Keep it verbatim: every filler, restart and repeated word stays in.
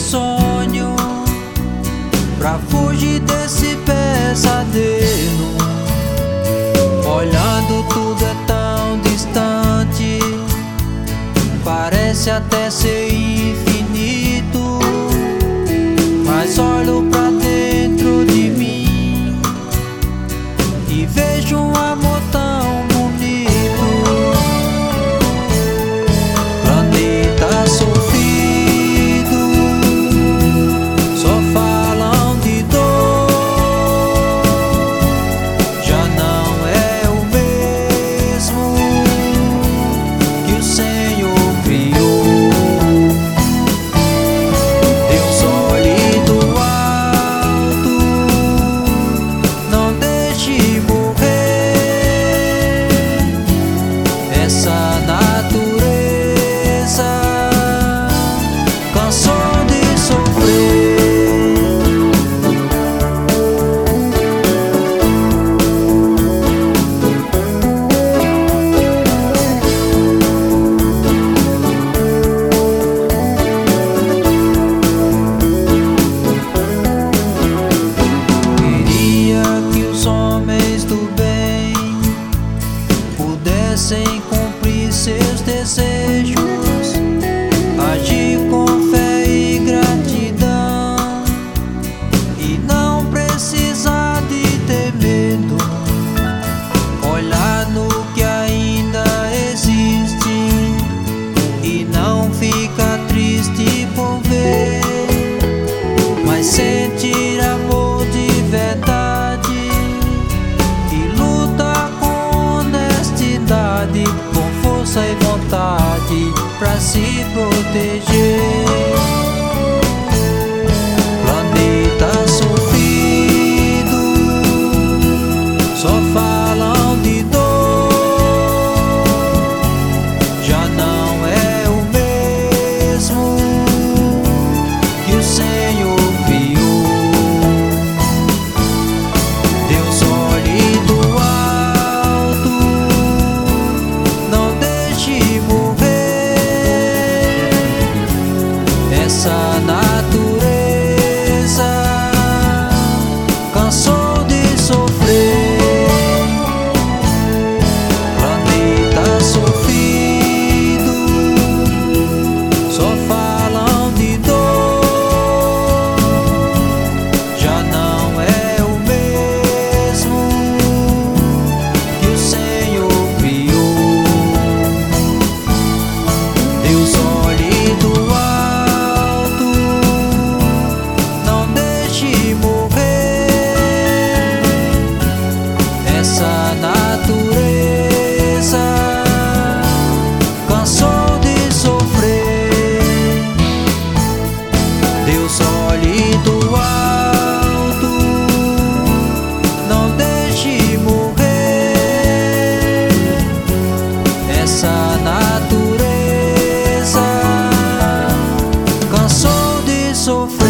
sonho pra fugir desse pesadelo. Olhando tudo é tão distante, parece até ser infinito. Mas olho pra dentro de mim e vejo um amor tão bonito. Planeta sofrido, só falam de dor. Já não é o mesmo que o Senhor criou. Deus olhe do alto, não deixe morrer essa natureza, cansou de sofrer. Queria que os homens do bem pudessem cumprir seus desejos, agir com fé e gratidão e não precisar de ter medo. Olhar no que ainda existe e não ficar triste por ver, mas sentir amor de verdade e lutar com honestidade, com força e vontade pra se proteger. Planeta sofrido, só falam de dor. Já não é o mesmo que o Senhor criou. Deus olhe do alto, não deixe morrer essa natureza, cansou de sofrer. Planeta sofrido, só falam de dor. Já não é o mesmo que o Senhor criou. Deus olhe do alto, não deixe morrer essa natureza, cansou de sofrer. Deus olhe do alto, não deixe morrer essa natureza, cansou de sofrer.